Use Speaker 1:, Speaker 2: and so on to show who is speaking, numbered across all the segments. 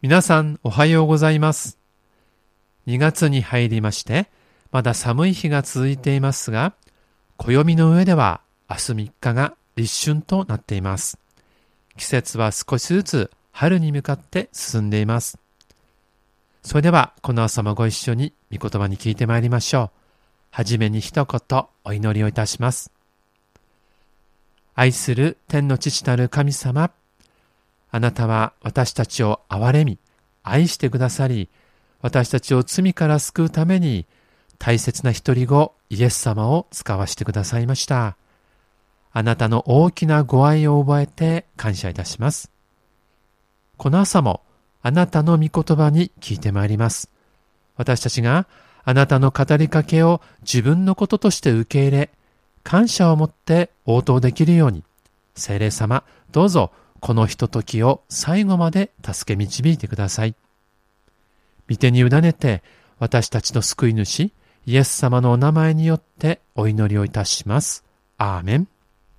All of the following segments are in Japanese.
Speaker 1: 皆さんおはようございます。2月に入りまして、まだ寒い日が続いていますが、暦の上では明日3日が立春となっています。季節は少しずつ春に向かって進んでいます。それではこの朝もご一緒に御言葉に聞いてまいりましょう。はじめに一言お祈りをいたします。愛する天の父なる神様、あなたは私たちを憐れみ、愛してくださり、私たちを罪から救うために大切な一人子イエス様を使わしてくださいました。あなたの大きなご愛を覚えて感謝いたします。この朝もあなたの御言葉に聞いてまいります。私たちがあなたの語りかけを自分のこととして受け入れ、感謝を持って応答できるように、聖霊様、どうぞこのひとときを最後まで助け導いてください。御手に委ねて私たちの救い主イエス様のお名前によってお祈りをいたします。アーメン。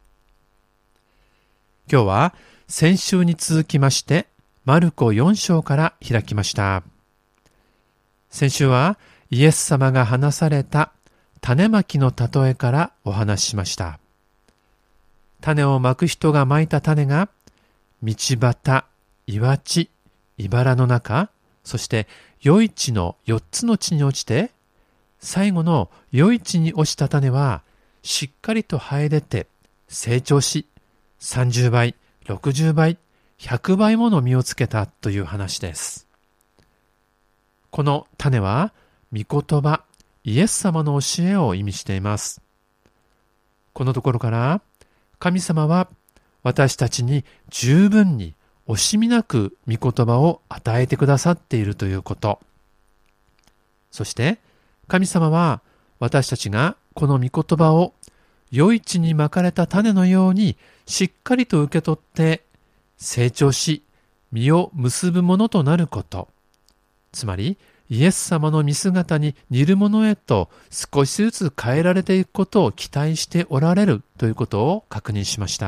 Speaker 1: 今日は先週に続きましてマルコ4章から開きました。先週はイエス様が話された種まきの例えからお話ししました。種をまく人がまいた種が道端、岩地、茨の中、そして余地の4つの地に落ちて、最後の余地に落ちた種はしっかりと生え出て成長し、30倍、60倍、100倍もの実をつけたという話です。この種は御言葉、イエス様の教えを意味しています。このところから神様は私たちに十分に惜しみなく御言葉を与えてくださっているということ。そして神様は私たちがこの御言葉を余地にまかれた種のようにしっかりと受け取って成長し実を結ぶものとなること。つまりイエス様の見姿に似るものへと少しずつ変えられていくことを期待しておられるということを確認しました。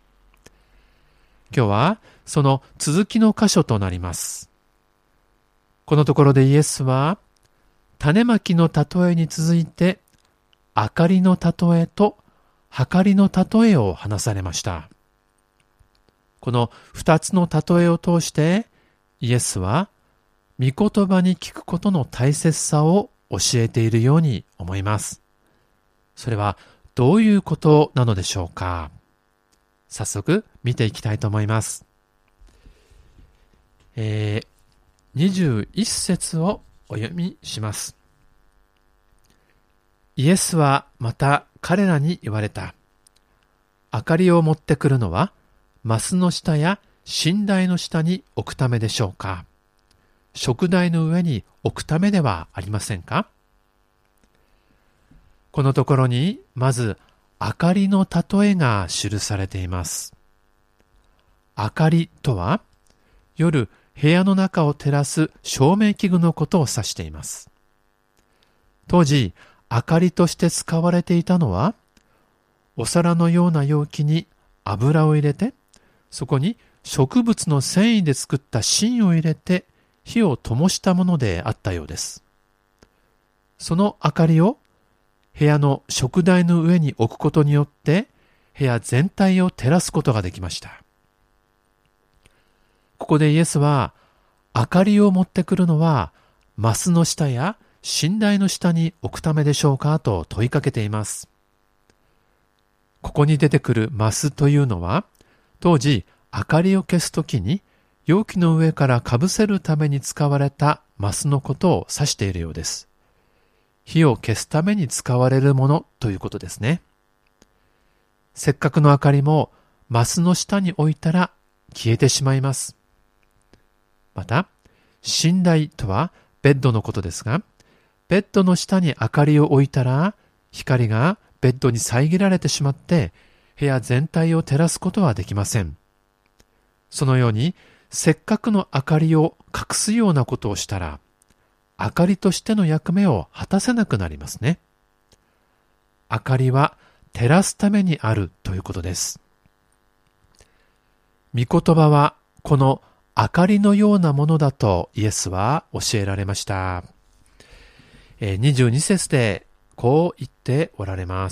Speaker 1: 今日はその続きの箇所となります。このところでイエスは種まきの例えに続いて明かりの例えと計りの例えを話されました。この2つの例えを通してイエスは御言葉に聞くことの大切さを教えているように思います。それはどういうことなのでしょうか。早速見ていきたいと思います。21節をお読みします。イエスはまた彼らに言われた。明かりを持ってくるのはマスの下や寝台の下に置くためでしょうか。食台の上に置くためではありませんか。このところにまず明かりの例えが記されています。明かりとは夜部屋の中を照らす照明器具のことを指しています。当時明かりとして使われていたのはお皿のような容器に油を入れて、そこに植物の繊維で作った芯を入れて火を灯したものであったようです。その明かりを部屋の食台の上に置くことによって部屋全体を照らすことができました。ここでイエスは明かりを持ってくるのはマスの下や寝台の下に置くためでしょうかと問いかけています。ここに出てくるマスというのは当時明かりを消すときに容器の上からかぶせるために使われたマスのことを指しているようです。火を消すために使われるものということですね。せっかくの明かりもマスの下に置いたら消えてしまいます。また、寝台とはベッドのことですが、ベッドの下に明かりを置いたら光がベッドに遮られてしまって部屋全体を照らすことはできません。そのようにせっかくの明かりを隠すようなことをしたら明かりとしての役目を果たせなくなりますね。明かりは照らすためにあるということです。御言葉はこの明かりのようなものだとイエスは教えられました。22節でこう言っておられます。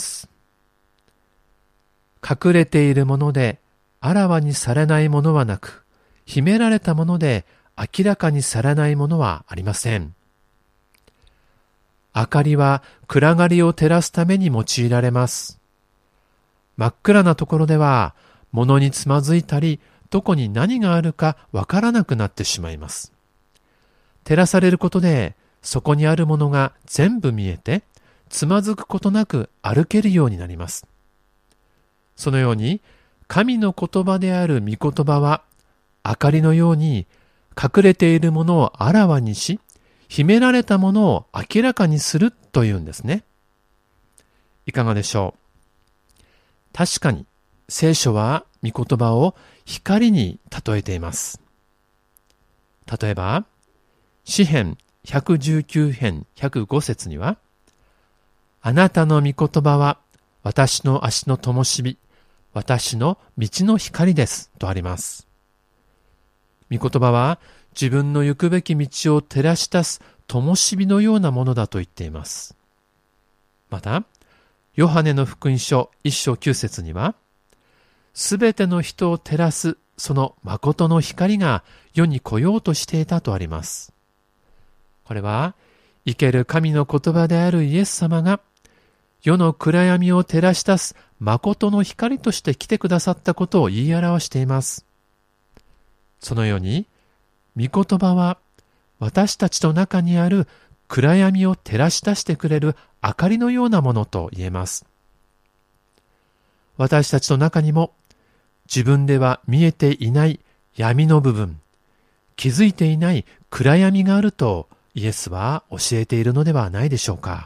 Speaker 1: 隠れているものであらわにされないものはなく、秘められたもので明らかにされないものはありません。明かりは暗がりを照らすために用いられます。真っ暗なところでは、物につまずいたり、どこに何があるかわからなくなってしまいます。照らされることで、そこにあるものが全部見えて、つまずくことなく歩けるようになります。そのように、神の言葉である御言葉は、明かりのように隠れているものをあらわにし、秘められたものを明らかにするというんですね。いかがでしょう。確かに聖書は御言葉を光に例えています。例えば、詩編119編105節には、あなたの御言葉は私の足の灯火、私の道の光ですとあります。御言葉は自分の行くべき道を照らし出す灯火のようなものだと言っています。また、ヨハネの福音書1章9節には、すべての人を照らすその誠の光が世に来ようとしていたとあります。これは、生ける神の言葉であるイエス様が、世の暗闇を照らし出す誠の光として来てくださったことを言い表しています。そのように、御言葉は私たちの中にある暗闇を照らし出してくれる明かりのようなものと言えます。私たちの中にも自分では見えていない闇の部分、気づいていない暗闇があるとイエスは教えているのではないでしょうか。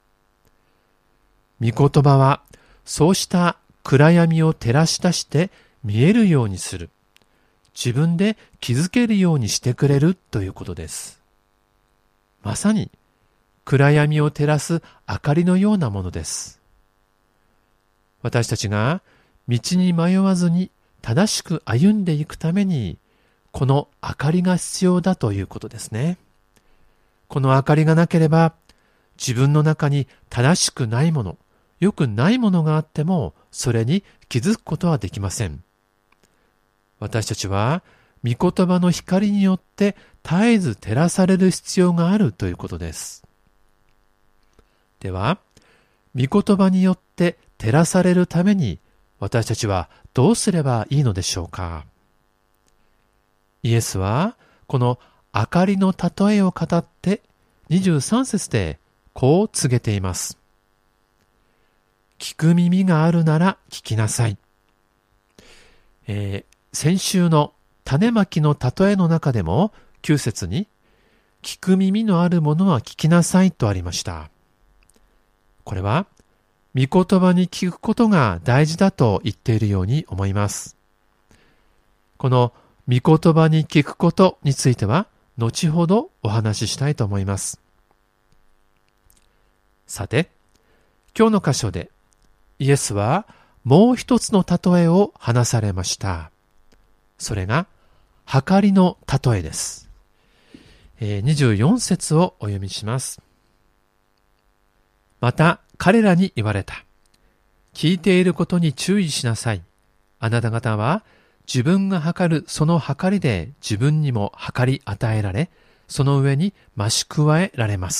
Speaker 1: 御言葉はそうした暗闇を照らし出して見えるようにする。自分で気づけるようにしてくれるということです。まさに暗闇を照らす明かりのようなものです。私たちが道に迷わずに正しく歩んでいくために、この明かりが必要だということですね。この明かりがなければ、自分の中に正しくないもの、良くないものがあっても、それに気づくことはできません。私たちは、御言葉の光によって絶えず照らされる必要があるということです。では、御言葉によって照らされるために、私たちはどうすればいいのでしょうか。イエスは、この明かりの例えを語って、23節でこう告げています。聞く耳があるなら聞きなさい。先週の種まきの例えの中でも9節に、聞く耳のあるものは聞きなさいとありました。これは、御言葉に聞くことが大事だと言っているように思います。この御言葉に聞くことについては、後ほどお話ししたいと思います。さて、今日の箇所で、イエスはもう一つの例えを話されました。それが、はかりの例えです。24節をお読みします。また彼らに言われた。聞いていることに注意しなさい。あなた方は自分が測るその測りで自分にも測り与えられ、その上に増し加えられます。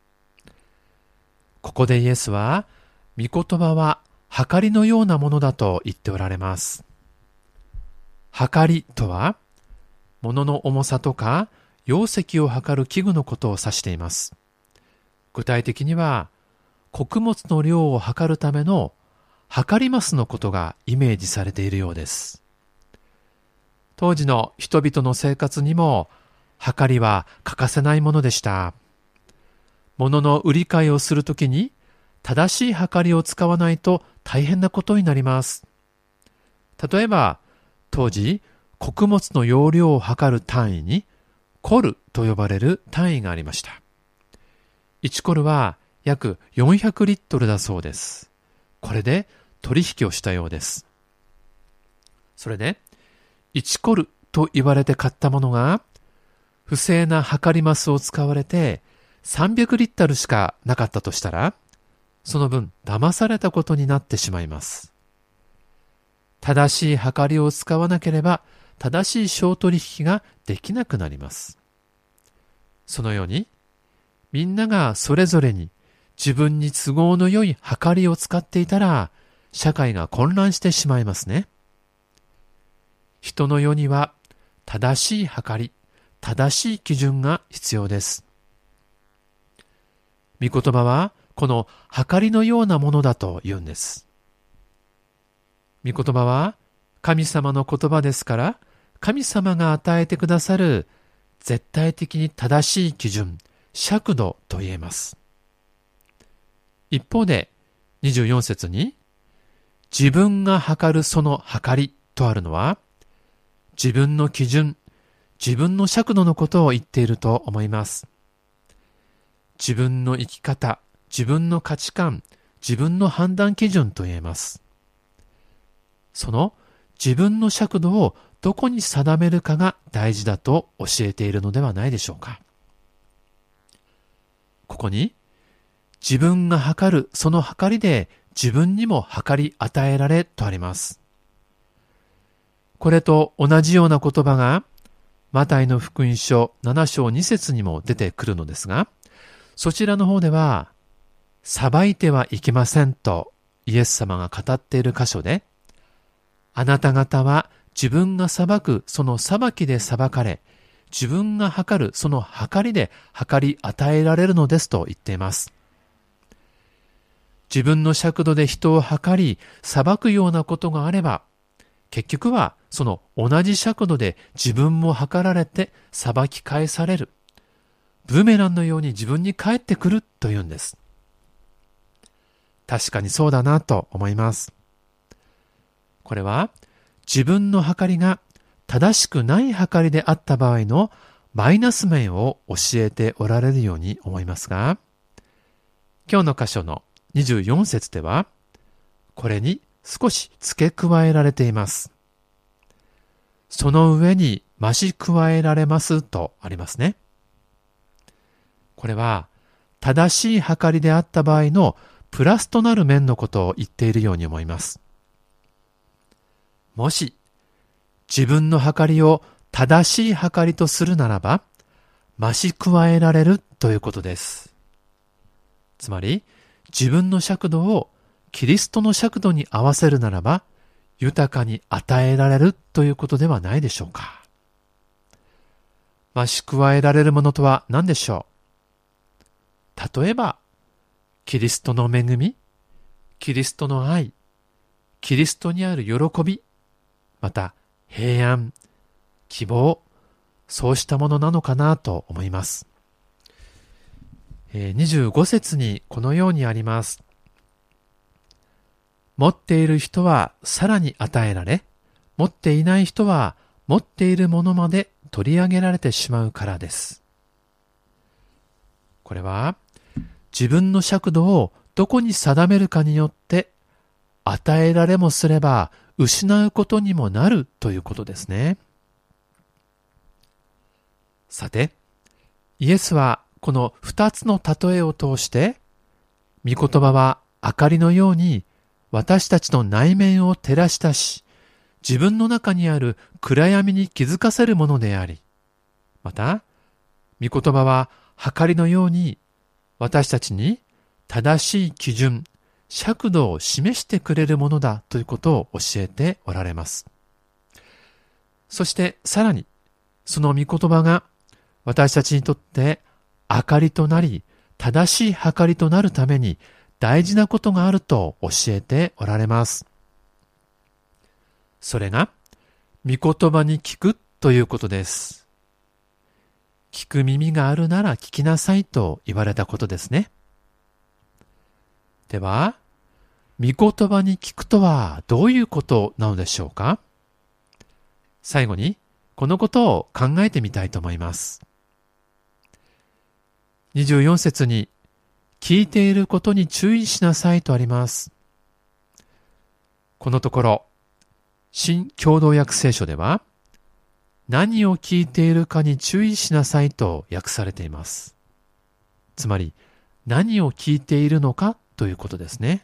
Speaker 1: ここでイエスは、御言葉は測りのようなものだと言っておられます。測りとは、物の重さとか容積を測る器具のことを指しています。具体的には、穀物の量を測るための測りマスのことがイメージされているようです。当時の人々の生活にも、測りは欠かせないものでした。物の売り買いをするときに、正しい測りを使わないと大変なことになります。例えば、当時、穀物の容量を測る単位に、コルと呼ばれる単位がありました。1コルは約400リットルだそうです。これで取引をしたようです。それで、1コルと言われて買ったものが、不正な測りマスを使われて300リットルしかなかったとしたら、その分騙されたことになってしまいます。正しい測りを使わなければ、正しい商取引ができなくなります。そのように、みんながそれぞれに自分に都合の良い測りを使っていたら、社会が混乱してしまいますね。人の世には正しい測り、正しい基準が必要です。御言葉はこの測りのようなものだと言うんです。御言葉は神様の言葉ですから、神様が与えてくださる絶対的に正しい基準、尺度と言えます。一方で24節に、自分が測るその測りとあるのは、自分の基準、自分の尺度のことを言っていると思います。自分の生き方、自分の価値観、自分の判断基準と言えます。その自分の尺度をどこに定めるかが大事だと教えているのではないでしょうか。ここに、自分が測るその測りで自分にも測り与えられとあります。これと同じような言葉がマタイの福音書7章2節にも出てくるのですが、そちらの方では、裁いてはいけませんとイエス様が語っている箇所で、あなた方は自分が裁くその裁きで裁かれ、自分が測るその測りで測り与えられるのですと言っています。自分の尺度で人を測り、裁くようなことがあれば、結局はその同じ尺度で自分も測られて裁き返される。ブーメランのように自分に返ってくるというんです。確かにそうだなと思います。これは自分の測りが正しくない測りであった場合のマイナス面を教えておられるように思いますが、今日の箇所の24節では、これに少し付け加えられています。その上に増し加えられますとありますね。これは正しい測りであった場合のプラスとなる面のことを言っているように思います。もし自分の測りを正しい測りとするならば、増し加えられるということです。つまり、自分の尺度をキリストの尺度に合わせるならば、豊かに与えられるということではないでしょうか。増し加えられるものとは何でしょう。例えば、キリストの恵み、キリストの愛、キリストにある喜び、また平安、希望、そうしたものなのかなと思います。25節にこのようにあります。持っている人はさらに与えられ、持っていない人は持っているものまで取り上げられてしまうからです。これは自分の尺度をどこに定めるかによって与えられもすれば失うことにもなるということですね。さて、イエスはこの二つの例えを通して、御言葉は明かりのように私たちの内面を照らし出し、自分の中にある暗闇に気づかせるものであり、また、御言葉は計りのように私たちに正しい基準、尺度を示してくれるものだということを教えておられます。そしてさらに、その御言葉が私たちにとって明かりとなり、正しい計りとなるために大事なことがあると教えておられます。それが、御言葉に聞くということです。聞く耳があるなら聞きなさいと言われたことですね。では、御言葉に聞くとはどういうことなのでしょうか？最後に、このことを考えてみたいと思います。24節に、聞いていることに注意しなさいとあります。このところ、新共同訳聖書では、 何を聞いているかに注意しなさいと訳されています。つまり、何を聞いているのかということですね。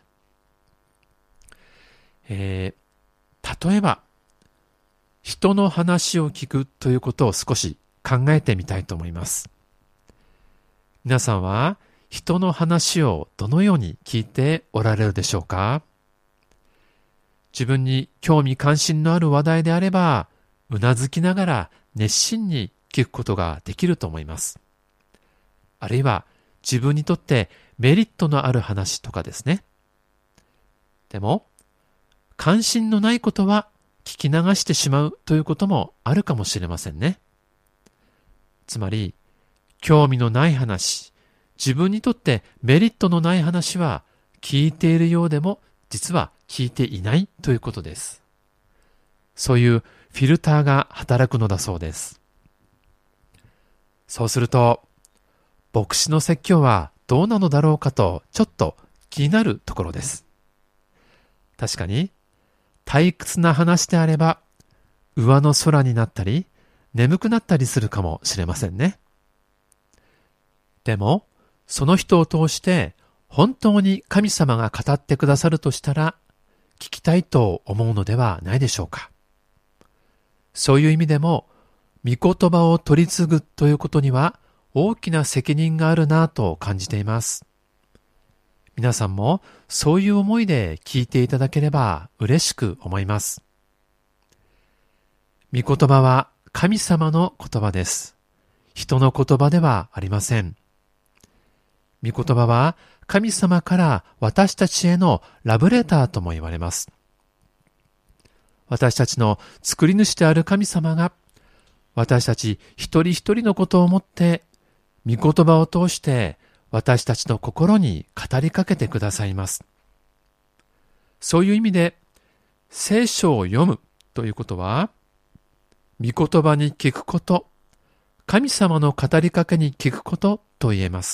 Speaker 1: 例えば、人の話を聞くということを少し考えてみたいと思います。皆さんは人の話をどのように聞いておられるでしょうか？自分に興味関心のある話題であれば、うなずきながら熱心に聞くことができると思います。あるいは自分にとってメリットのある話とかですね。でも、関心のないことは聞き流してしまうということもあるかもしれませんね。つまり、興味のない話、自分にとってメリットのない話は聞いているようでも実は聞いていないということです。そういうフィルターが働くのだそうです。そうすると、牧師の説教はどうなのだろうかとちょっと気になるところです。確かに、退屈な話であれば、上の空になったり、眠くなったりするかもしれませんね。でも、その人を通して本当に神様が語ってくださるとしたら、聞きたいと思うのではないでしょうか。そういう意味でも、御言葉を取り継ぐということには大きな責任があるなと感じています。皆さんもそういう思いで聞いていただければ嬉しく思います。御言葉は神様の言葉です。人の言葉ではありません。御言葉は神様から私たちへのラブレターとも言われます。私たちの作り主である神様が私たち一人一人のことを思って御言葉を通して私たちの心に語りかけてくださいます。そういう意味で聖書を読むということは御言葉に聞くこと、神様の語りかけに聞くことと言えます。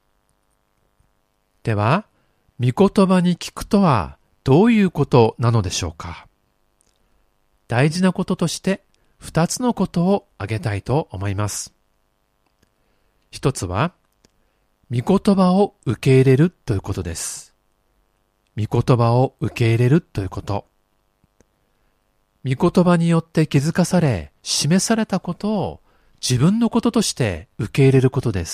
Speaker 1: では、御言葉に聞くとはどういうことなのでしょうか。大事なこととして2つのことを挙げたいと思います。一つは、御言葉を受け入れるということです。御言葉を受け入れるということ。御言葉によって気づかされ、示されたことを自分のこととして受け入れることです。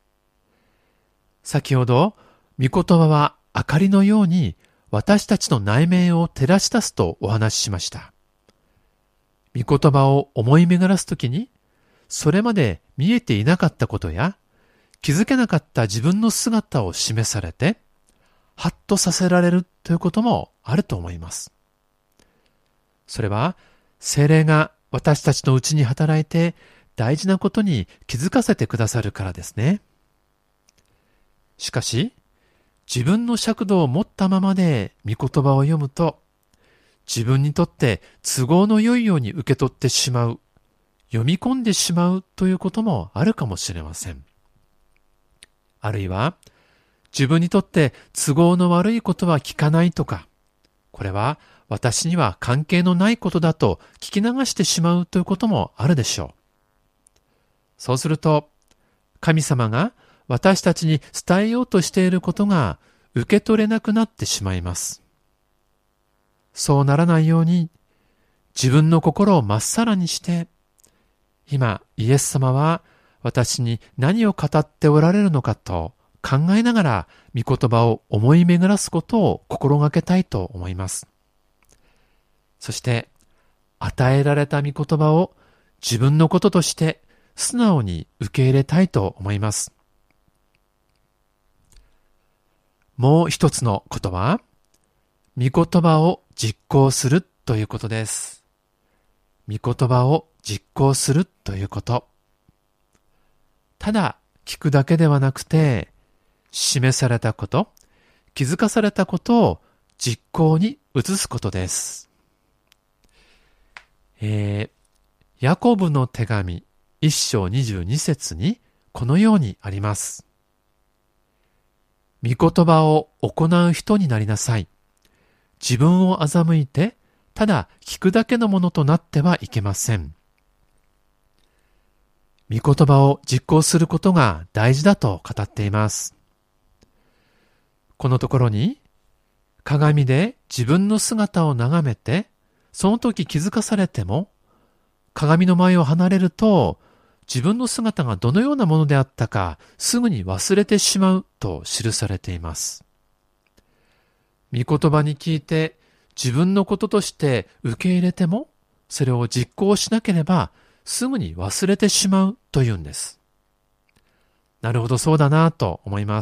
Speaker 1: 先ほど、御言葉は明かりのように私たちの内面を照らし出すとお話ししました。御言葉を思い巡らすときに、それまで見えていなかったことや、気づけなかった自分の姿を示されて、ハッとさせられるということもあると思います。それは、聖霊が私たちのうちに働いて、大事なことに気づかせてくださるからですね。しかし、自分の尺度を持ったままで御言葉を読むと、自分にとって都合の良いように受け取ってしまう、読み込んでしまうということもあるかもしれません。あるいは、自分にとって都合の悪いことは聞かないとか、これは私には関係のないことだと聞き流してしまうということもあるでしょう。そうすると、神様が私たちに伝えようとしていることが受け取れなくなってしまいます。そうならないように、自分の心をまっさらにして、今、イエス様は私に何を語っておられるのかと考えながら、御言葉を思い巡らすことを心がけたいと思います。そして、与えられた御言葉を自分のこととして素直に受け入れたいと思います。もう一つのことは、御言葉を実行するということです。御言葉を実行するということ。ただ聞くだけではなくて、示されたこと、気づかされたことを実行に移すことです。ヤコブの手紙1章22節にこのようにあります。御言葉を行う人になりなさい。自分を欺いて、ただ聞くだけのものとなってはいけません。 御言葉を実行することが大事だと語っています。このところに、鏡で自分の姿を眺めて、その時気づかされても、鏡の前を離れると、自分の姿がどのようなものであったか、すぐに忘れてしまうと記されています。御言葉に聞いて、自分のこととして受け入れても、それを実行しなければ、すぐに忘れてしまうというんです。なるほど、そうだなと思います。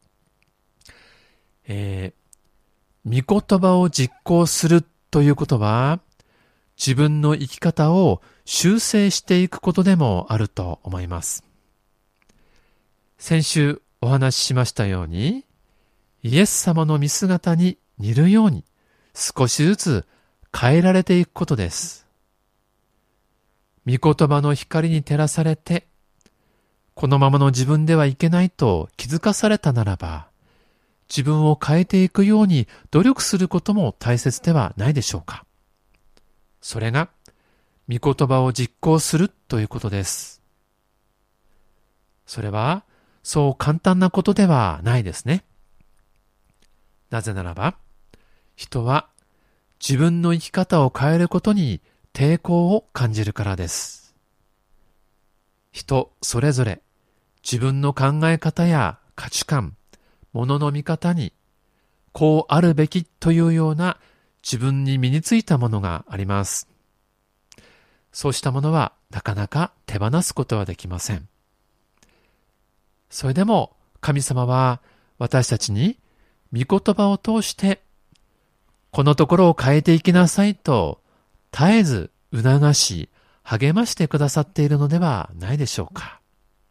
Speaker 1: 御言葉を実行するということは、自分の生き方を修正していくことでもあると思います。先週お話ししましたように、イエス様の見姿に似るように少しずつ変えられていくことです。御言葉の光に照らされて、このままの自分ではいけないと気づかされたならば、自分を変えていくように努力することも大切ではないでしょうか。それが、御言葉を実行するということです。それは、そう簡単なことではないですね。なぜならば、人は自分の生き方を変えることに抵抗を感じるからです。人それぞれ自分の考え方や価値観、物の見方にこうあるべきというような自分に身についたものがあります。そうしたものはなかなか手放すことはできません。それでも神様は私たちに御言葉を通してこのところを変えていきなさいと絶えず促し励ましてくださっているのではないでしょうか。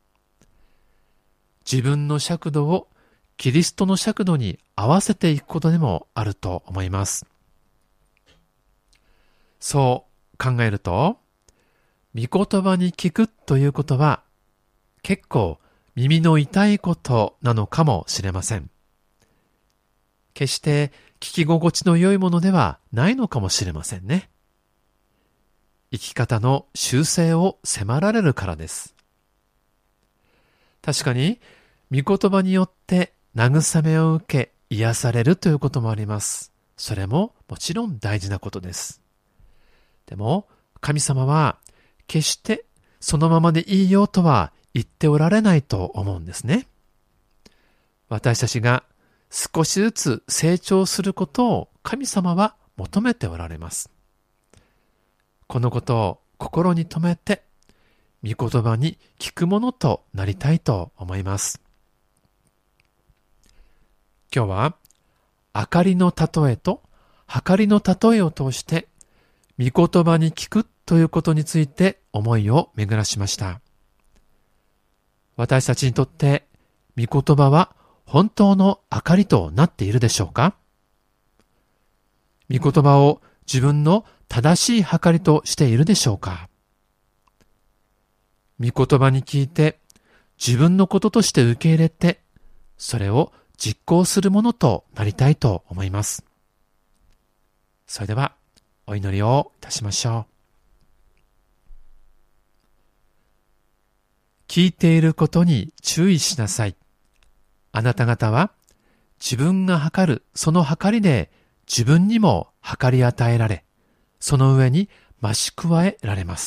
Speaker 1: 自分の尺度をキリストの尺度に合わせていくことでもあると思います。そう考えると、御言葉に聞くということは結構耳の痛いことなのかもしれません。決して聞き心地の良いものではないのかもしれませんね。生き方の修正を迫られるからです。確かに、御言葉によって慰めを受け癒されるということもあります。それももちろん大事なことです。でも、神様は決してそのままでいいよとは言っておられないと思うんですね。私たちが少しずつ成長することを神様は求めておられます。このことを心に留めて、御言葉に聞くものとなりたいと思います。今日は、明かりの例えと計りの例えを通して、御言葉に聞くということについて思いを巡らしました。私たちにとって、御言葉は本当の明かりとなっているでしょうか？御言葉を自分の正しい計りとしているでしょうか？御言葉に聞いて自分のこととして受け入れて、それを実行するものとなりたいと思います。それではお祈りをいたしましょう。聞いていることに注意しなさい。あなた方は自分が測るその計りで自分にも計り与えられ、その上に増し加えられます。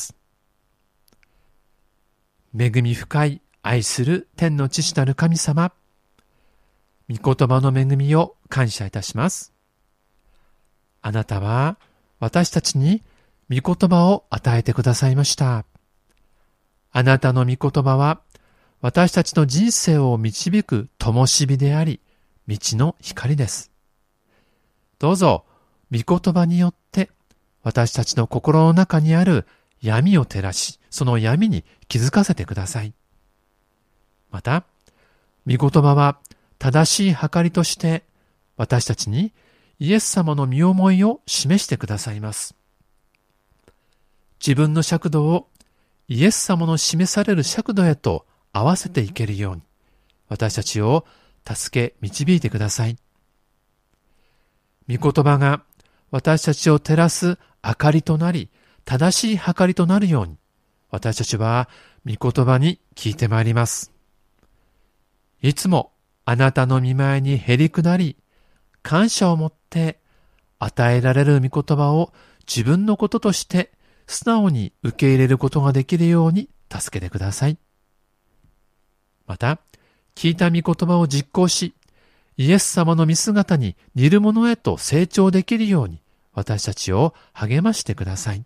Speaker 1: 恵み深い愛する天の父なる神様、御言葉の恵みを感謝いたします。あなたは私たちに御言葉を与えてくださいました。あなたの御言葉は私たちの人生を導く灯火であり、道の光です。どうぞ御言葉によって私たちの心の中にある闇を照らし、その闇に気づかせてください。また、御言葉は正しい計りとして私たちにイエス様の身思いを示してくださいます。自分の尺度をイエス様の示される尺度へと合わせていけるように、私たちを助け導いてください。御言葉が私たちを照らす明かりとなり、正しい計りとなるように、私たちは御言葉に聞いてまいります。いつもあなたの御前にへり下り、感謝を持って与えられる御言葉を自分のこととして素直に受け入れることができるように助けてください。また、聞いた御言葉を実行し、イエス様の御姿に似るものへと成長できるように私たちを励ましてください。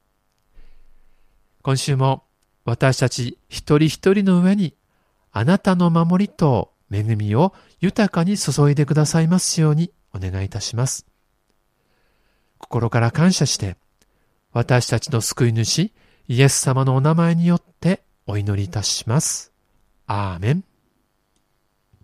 Speaker 1: 今週も私たち一人一人の上にあなたの守りと恵みを豊かに注いでくださいますようにお願いいたします。心から感謝して私たちの救い主イエス様のお名前によってお祈りいたします。アーメン。